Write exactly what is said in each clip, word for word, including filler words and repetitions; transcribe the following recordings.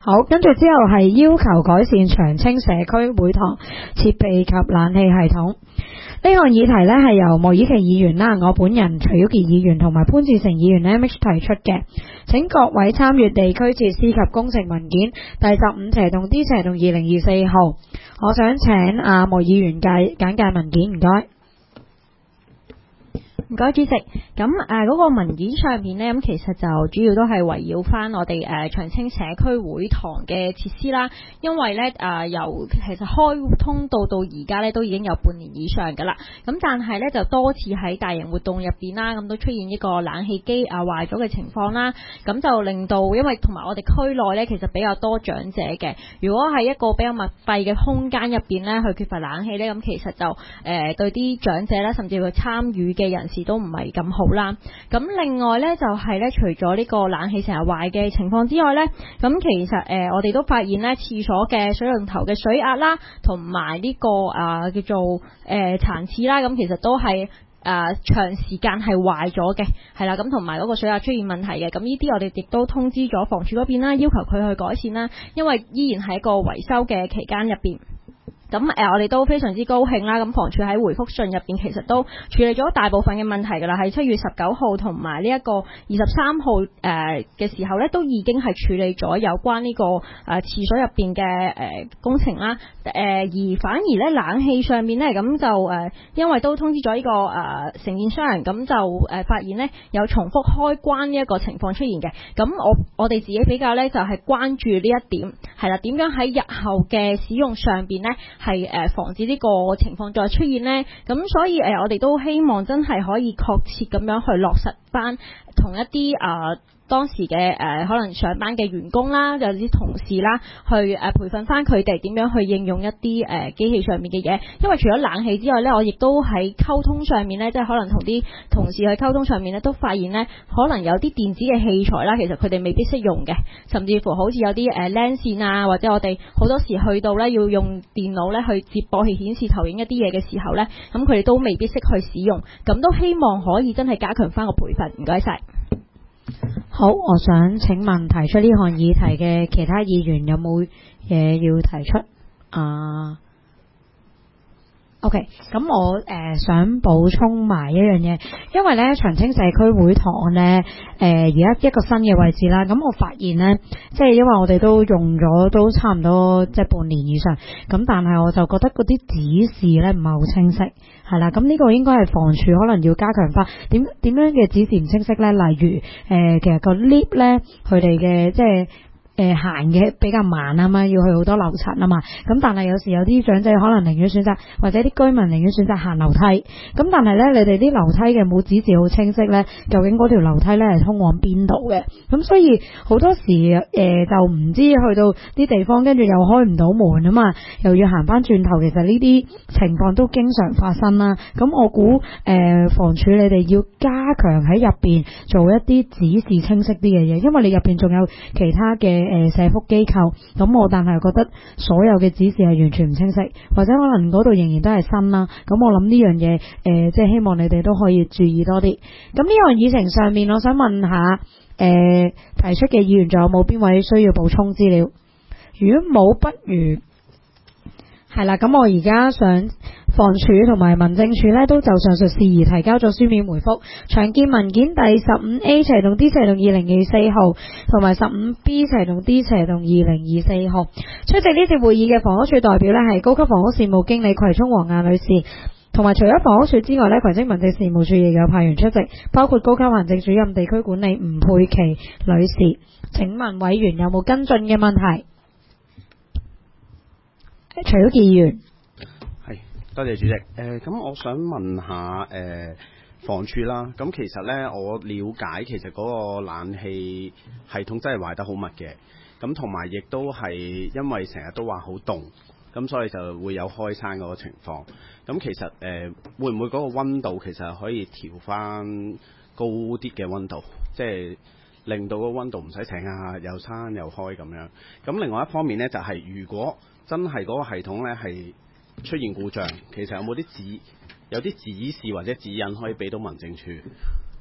好，跟住之後係要求改善長青社區會堂設備及冷氣系統。呢項議題呢係由莫以祺議員啦、我本人徐曉傑議員同埋潘志成議員 M H 提出嘅，請各位參閱地區設施及工程文件第十五斜洞 D 斜洞二零二四號。我想請阿莫議員介簡介文件，唔該。 唔該，主席。咁誒嗰個文件上面呢，咁其實就主要都係圍繞翻我哋誒、呃、長青社區會堂嘅設施啦。因為呢，誒、呃、由其實開通到到而家呢，都已經有半年以上㗎啦。咁但係呢，就多次喺大型活動入邊啦，咁都出現一個冷氣機啊壞咗嘅情況啦。咁就令到因為同埋我哋區內呢，其實比較多長者嘅。如果係一個比較密閉嘅空間入邊呢，去缺乏冷氣呢，咁其實就誒、呃、對啲長者啦，甚至佢參與嘅人士都唔係咁好啦。咁另外呢，就係呢，除咗呢個冷氣成日壞嘅情況之外呢，咁其實誒、呃、我哋都發現呢，廁所嘅水龍頭嘅水壓啦，同埋呢個啊、呃、叫做誒殘廁啦，咁其實都係誒、呃、長時間係壞咗嘅，係啦，咁同埋嗰個水壓出現問題嘅。咁呢啲我哋亦都通知咗房署嗰邊啦，要求佢去改善啦，因為依然係一個維修嘅期間入邊。咁誒、呃，我哋都非常之高興啦！咁房署喺回覆信入邊，其實都處理咗大部分嘅問題㗎啦。喺七月十九號同埋呢一個二十三號誒嘅時候咧，都已經係處理咗有關呢、這個誒、呃、廁所入邊嘅誒工程啦。誒、呃、而反而咧冷氣上面咧，咁就誒、呃、因為都通知咗呢、這個誒、呃、承建商，咁就誒、呃、發現咧有重複開關呢一個情況出現嘅。咁我我哋自己比較咧就係、是、關注呢一點，係啦，點樣喺日後嘅使用上邊咧？係誒防止呢個情況再出現呢。咁所以誒我哋都希望真係可以確切咁樣去落實翻同一啲啊。呃當時嘅誒、呃、可能上班嘅員工啦，有啲同事啦，去誒、呃、培訓翻佢哋點樣去應用一啲誒、呃、機器上面嘅嘢。因為除咗冷氣之外咧，我亦都喺溝通上面咧，即係可能同啲同事去溝通上面咧，都發現咧，可能有啲電子嘅器材啦，其實佢哋未必識用嘅，甚至乎好似有啲誒 LAN 線啊，或者我哋好多時去到咧要用電腦咧去接駁去顯示投影一啲嘢嘅時候咧，咁佢哋都未必識去使用。咁都希望可以真係加強翻個培訓。唔該晒。 好，我想請問提出呢項議題嘅其他議員有冇嘢要提出啊？ OK， 咁我誒、呃、想補充埋一樣嘢，因為咧長青社區會堂咧誒而家一個新嘅位置啦，咁我發現咧，即係因為我哋都用咗都差唔多即係半年以上，咁但係我就覺得嗰啲指示咧唔係好清晰，係啦，咁呢個應該係房署可能要加強翻，點點樣嘅指示唔清晰咧？例如誒、呃、其實個 lift 咧佢哋嘅即係。誒行嘅比較慢啊嘛，要去好多樓層啊嘛，咁但係有時有啲長者可能寧願選擇，或者啲居民寧願選擇行樓梯，咁但係咧你哋啲樓梯嘅冇指示好清晰咧，究竟嗰條樓梯咧係通往邊度嘅？咁所以好多時誒、呃、就唔知去到啲地方，跟住又開唔到門啊嘛，又要行翻轉頭，其實呢啲情況都經常發生啦。咁我估誒、呃、房署你哋要加強喺入邊做一啲指示清晰啲嘅嘢，因為你入邊仲有其他嘅。誒，社福機構，咁我但係覺得所有嘅指示係完全唔清晰，或者可能嗰度仍然都係新啦。咁我諗呢樣嘢，誒、呃，即係希望你哋都可以注意多啲。咁呢樣議程上面，我想問下，誒、呃，提出嘅議員仲有冇邊位需要補充資料？如果冇，不如係啦。咁我而家想。房署同埋民政處咧都就上述事宜提交咗書面回覆，常見文件第十五 A 斜洞 D 斜洞二零二四號同埋十五 B 斜洞 D 斜洞二零二四號。出席呢次會議嘅房屋署代表咧係高級房屋事務經理葵涌黃亞女士，同埋除咗房屋署之外咧，葵青民政事務處亦有派員出席，包括高級行政主任地區管理吳佩琪女士。請問委員有冇跟進嘅問題？除咗議員。 多謝主席。誒、呃，咁我想問下誒、呃、房署啦。咁其實呢，我了解其實嗰個冷氣系統真係壞得好密嘅。咁同埋亦都係因為成日都話好凍，咁所以就會有開山嗰個情況。咁其實誒、呃、會唔會嗰個溫度其實可以調翻高啲嘅溫度，即係令到個溫度唔使成日又閂又開咁樣。咁另外一方面呢，就係、是、如果真係嗰個系統呢係出現故障，其實有冇啲指有啲指示或者指引可以俾到民政處？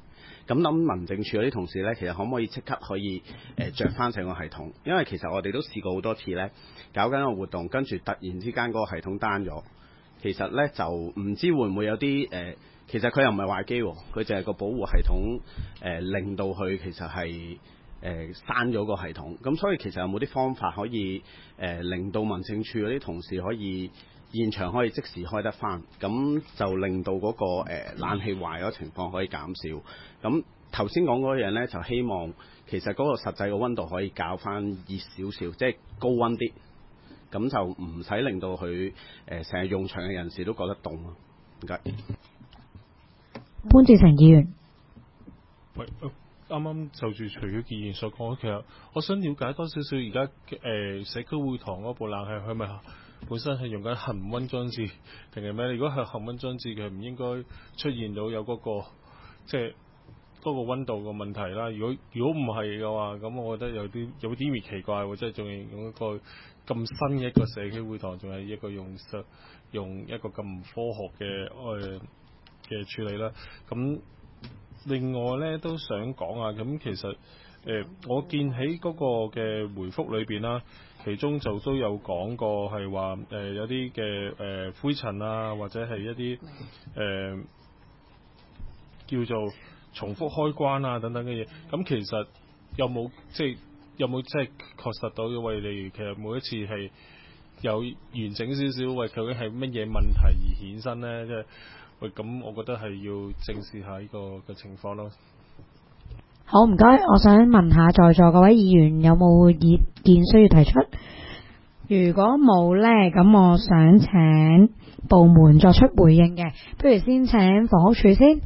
咁諗民政處嗰啲同事呢，其實可唔可以即刻可以誒着翻成個系統？因為其實我哋都試過好多次呢，搞緊個活動，跟住突然之間嗰個系統 down 咗，其實呢，就唔知會唔會有啲誒、呃，其實佢又唔係壞機，佢就係個保護系統誒、呃、令到佢其實係誒刪咗個系統。咁所以其實有冇啲方法可以誒、呃、令到民政處嗰啲同事可以現場可以即時開得翻，咁就令到嗰、那個、呃、冷氣壞嗰情況可以減少。咁頭先講嗰樣呢，就希望其實嗰個實際嘅溫度可以較翻熱少少，即係高溫啲，咁就唔使令到佢誒成日用場嘅人士都覺得凍咯。唔該。 潘志成議員， 喂，啱啱就住徐曉傑議員所講，其實我想了解多少少而家誒社區會堂嗰部冷氣係咪本身係用緊恆溫裝置定係咩？如果係恆溫裝置嘅，唔應該出現到有嗰、嗰個即係嗰個溫度嘅問題啦。如果如果唔係嘅話，咁我覺得有啲有啲奇怪喎，即係仲係用一個咁新嘅一個社區會堂，仲係一個用用一個咁唔科學嘅誒嘅處理啦。咁另外咧都想講啊，咁其實誒、呃、我見喺嗰個嘅回覆裏邊啦。其中就都有講過係話誒有啲嘅誒灰塵啊，或者係一啲誒、呃、叫做重複開關啊等等嘅嘢。咁其實有冇即係有冇即係確實到嘅？喂，例如其實每一次係有完整少少，喂，究竟係乜嘢問題而衍生咧？即係喂咁，我覺得係要正視下呢個嘅情況咯。 好，唔該，我想問下在座各位議員有冇意見需要提出？如果冇呢，咁我想請部門作出回應嘅，不如先請房屋署先。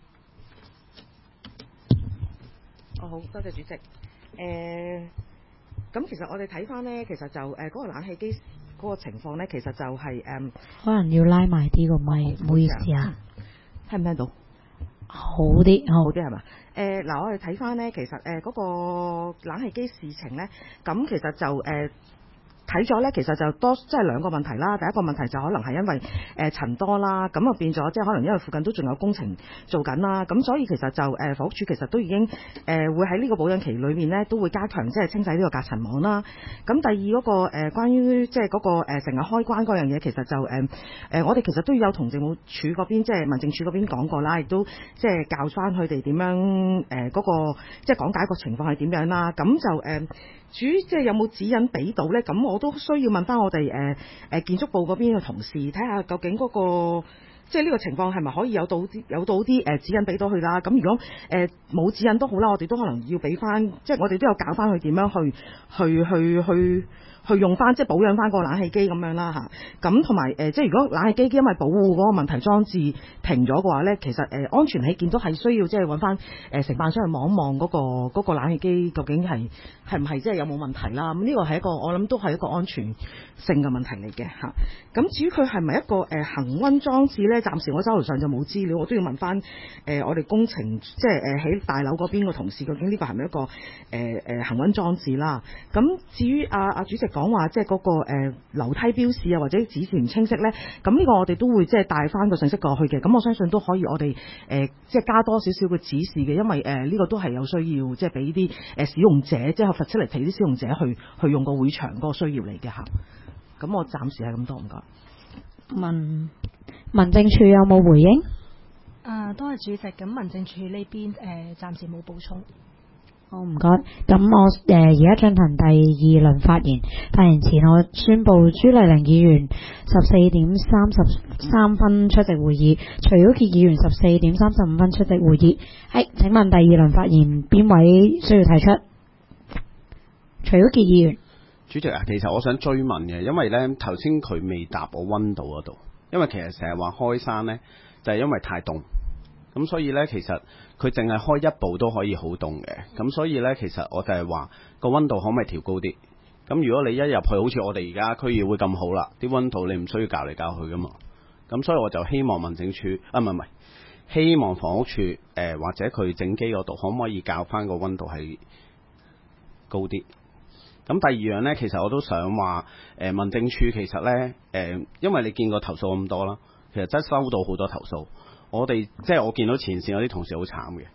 哦，好多謝主席。誒、呃，咁其實我哋睇翻呢，其實就誒嗰、呃那個冷氣機嗰個情況呢，其實就係、是、誒，呃、 可能要拉埋啲個咪，唔好意思啊， 聽唔聽到？ 好啲，好啲係嘛？誒嗱、呃，我哋睇翻呢，其實誒嗰、呃那個冷氣機事情呢，咁其實就誒。呃睇咗呢，其實就多即係兩個問題啦。第一個問題就可能係因為誒塵、呃、多啦，咁啊變咗即係可能因為附近都仲有工程做緊啦，咁所以其實就誒房屋署其實都已經誒、呃、會喺呢個保養期裏面呢，都會加強即係清洗呢個隔塵網啦。咁第二嗰、那個誒、呃、關於即係嗰個誒成日開關嗰樣嘢，其實就誒誒、呃、我哋其實都要有同政務處嗰邊即係民政處嗰邊講過啦，亦都即係教翻佢哋點樣誒嗰、呃那個即係講解個情況係點樣啦。咁就誒。呃至於即係有冇指引俾到呢？咁我都需要問翻我哋誒誒建築部嗰邊嘅同事，睇下究竟嗰、嗰個即係呢個情況係咪可以有到啲有到啲誒指引俾到佢啦？咁如果誒冇、呃、指引都好啦，我哋都可能要俾翻，即係我哋都有教翻佢點樣去去去去。去去用翻即係保養翻個冷氣機咁樣啦嚇，咁同埋誒即係如果冷氣機因為保護嗰個問題裝置停咗嘅話咧，其實誒、呃、安全起見都係需要即係揾翻誒承辦商去望一望嗰個嗰、嗰個冷氣機究竟係係唔係即係有冇問題啦？咁呢個係一個我諗都係一個安全性嘅問題嚟嘅嚇。咁、啊、至於佢係咪一個誒恆溫裝置咧？暫時我手頭上就冇資料，我都要問翻誒、呃、我哋工程即係誒喺大樓嗰邊嘅同事，究竟呢個係咪一個誒誒恆溫裝置啦？咁至於阿阿主席講話即係嗰個誒樓梯標示啊，或者指示唔清晰咧，咁呢個我哋都會即係帶翻個信息過去嘅。咁我相信都可以我哋誒即係加多少少嘅指示嘅，因為誒呢個都係有需要即係俾啲誒使用者即係 facility 啲使用者去去用個會場嗰個需要嚟嘅嚇。咁我暫時係咁多，唔該。 民民政處有冇回應？ 啊，多謝主席。咁民政處呢邊誒暫時冇補充。 好，唔該。咁我誒而家進行第二輪發言。發言前我宣布朱麗玲議員十四點三十三分出席會議，徐曉傑議員十四點三十五分出席會議。係，請問第二輪發言邊位需要提出？徐曉傑議員。 主席啊，其實我想追問嘅，因為呢頭先佢未答我溫度嗰度，因為其實成日話開山呢，就係、是、因為太凍。咁所以呢，其實佢淨係開一步都可以好凍嘅。咁所以呢，其實我就係話個溫度可唔可以調高啲？咁如果你一入去，好似我哋而家區議會咁好啦，啲溫度你唔需要教嚟教去噶嘛。咁所以我就希望民政處啊，唔係唔係，希望房屋處誒、呃、或者佢整機嗰度可唔可以教翻個溫度係高啲？咁第二樣呢，其實我都想話誒、呃、民政處其實呢，誒、呃，因為你見過投訴咁多啦，其實真係收到好多投訴。我哋即係我見到前線有啲同事好慘嘅，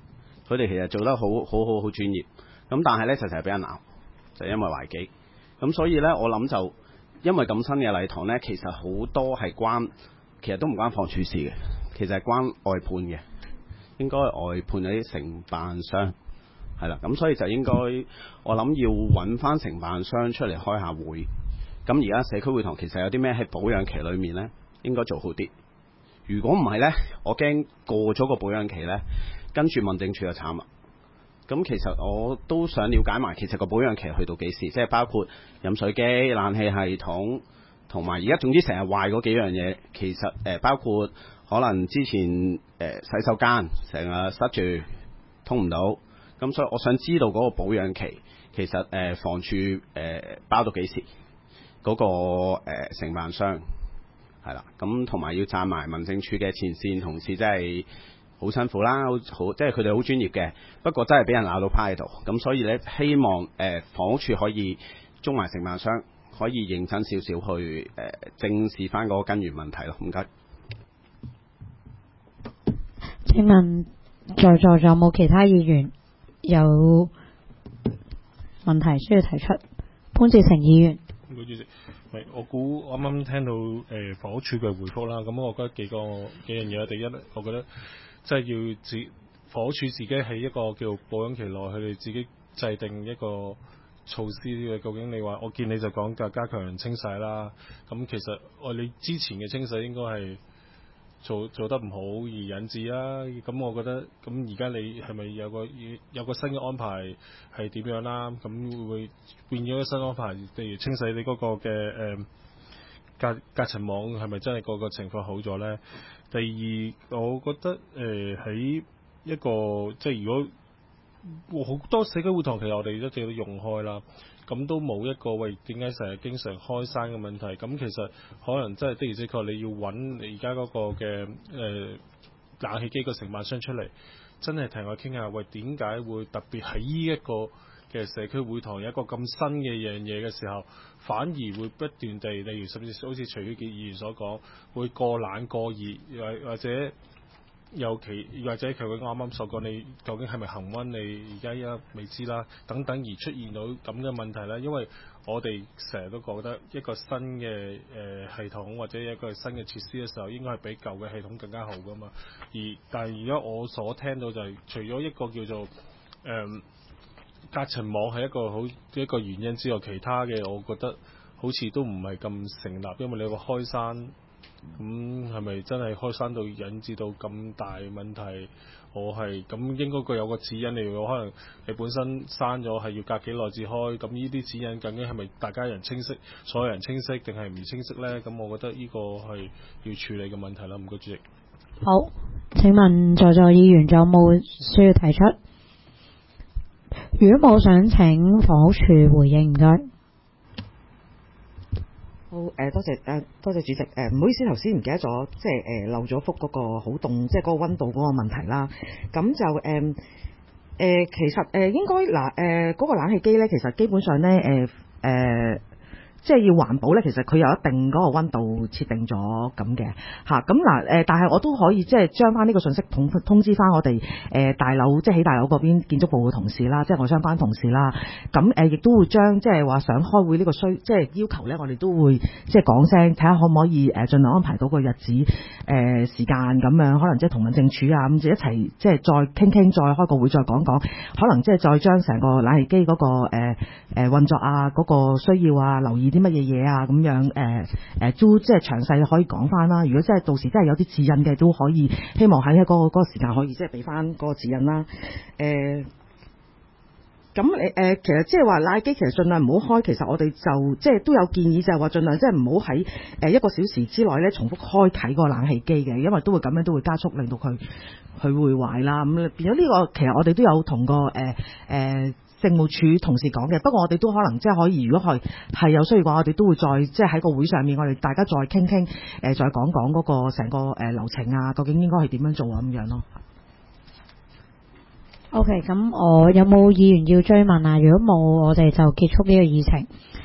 佢哋其實做得好好好好專業，咁但係呢，就成日俾人鬧，就因為壞機。咁所以呢，我諗就因為咁新嘅禮堂呢，其實好多係關，其實都唔關房署事嘅，其實係關外判嘅，應該外判嗰啲承辦商係啦。咁所以就應該我諗要揾翻承辦商出嚟開下會。咁而家社區會堂其實有啲咩喺保養期裏面呢，應該做好啲。如果唔係呢，我驚過咗個保養期呢，跟住民政處就慘啦。咁其實我都想了解埋，其實個保養期去到幾時？即係包括飲水機、冷氣系統，同埋而家總之成日壞嗰幾樣嘢。其實誒、呃、包括可能之前誒、呃、洗手間成日塞住，通唔到。咁所以我想知道嗰個保養期，其實誒、呃、房署誒、呃、包到幾時？嗰、那個誒、呃、承辦商係啦，咁同埋要讚埋民政處嘅前線同事，真係好辛苦啦，好好即係佢哋好專業嘅。不過真係俾人鬧到趴喺度，咁所以咧希望誒、呃、房屋處可以中埋承辦商，可以認真少少去誒、呃、正視翻嗰個根源問題咯。唔該。 請問在座仲有冇其他議員有問題需要提出？潘志成議員。 主席，我估啱啱聽到誒、呃、房屋署嘅回覆啦，咁我覺得幾個幾樣嘢。第一咧，我覺得即係要自房屋署自己喺一個叫保養期內，佢哋自己制定一個措施嘅。究竟你話我見你就講加加強清洗啦，咁其實我哋之前嘅清洗應該係做做得唔好而引致啦。咁我覺得咁而家你係咪有個有個新嘅安排係點樣啦？咁會唔會變咗個新安排？例如清洗你嗰個嘅誒、呃、隔隔層網係咪真係個個情況好咗呢？第二，我覺得誒喺、呃、一個即係如果好多社區會堂其實我哋一直都用開啦。咁都冇一個喂，點解成日經常開山嘅問題？咁其實可能真係的而且確你要揾你而家嗰個嘅誒、呃、冷氣機個承辦商出嚟，真係同我傾下，喂，點解會特別喺呢一個嘅社區會堂有一個咁新嘅樣嘢嘅時候，反而會不斷地，例如甚至好似徐宇傑議員所講，會過冷過熱，或或者尤其或者佢啱啱所講，你究竟係咪恆溫？你而家依家未知啦，等等而出現到咁嘅問題咧。因為我哋成日都覺得一個新嘅誒、呃、系統或者一個新嘅設施嘅時候，應該係比舊嘅系統更加好噶嘛。而但係而家我所聽到就係、是，除咗一個叫做誒、呃、隔層網係一個好一個原因之外，其他嘅我覺得好似都唔係咁成立，因為你話開山。咁係咪真係開山到引致到咁大問題？我係咁應該佢有個指引嚟嘅，可能你本身閂咗係要隔幾耐至開。咁呢啲指引究竟係咪大家人清晰，所有人清晰定係唔清晰呢？咁我覺得呢個係要處理嘅問題啦。唔該，主席。 好，請問在座議員仲有冇需要提出？如果冇，想請房屋署回應，唔該。 好誒、呃，多謝誒、呃，多謝主席誒，唔、呃、好意思，頭先唔記得咗，即係誒、呃、漏咗幅嗰個好凍，即係嗰個溫度嗰個問題啦。咁就誒誒、呃呃，其實誒、呃、應該嗱誒嗰個冷氣機咧，其實基本上咧誒誒。呃呃即係要環保咧，其實佢有一定嗰個溫度設定咗咁嘅嚇。咁嗱誒，但係我都可以即係將翻呢個信息通通知翻我哋誒、呃、大樓，即係喺大樓嗰邊建築部嘅同事啦，即係我相關同事啦。咁誒亦都會將即係話想開會呢個需即係要求咧，我哋都會即係講聲，睇下可唔可以誒盡量安排到個日子誒、呃、時間咁樣，可能即係同民政處啊咁就一齊即係再傾傾，再開個會再講講，可能即係再將成個冷氣機嗰個誒誒、呃、運作啊嗰、嗰個需要啊留意啲乜嘢嘢啊咁樣誒誒、呃、都即係詳細可以講翻啦。如果真係到時真係有啲指引嘅，都可以希望喺嗰、嗰個嗰、嗰個時間可以即係俾翻嗰個指引啦。誒咁你誒其實即係話冷氣機其實盡量唔好開。其實我哋就即係都有建議，就係話盡量即係唔好喺誒一個小時之內咧重複開啟個冷氣機嘅，因為都會咁樣都會加速令到佢佢會壞啦。咁變咗呢個其實我哋都有同個誒誒。呃呃政務處同事講嘅，不過我哋都可能即係可以，如果係係有需要嘅話，我哋都會再即係喺個會上面，我哋大家再傾傾，誒、呃、再講講嗰個成個誒流程啊，究竟應該係點樣做啊咁樣咯。 OK，咁我有冇議員要追問啊？如果冇，我哋就結束呢個議程。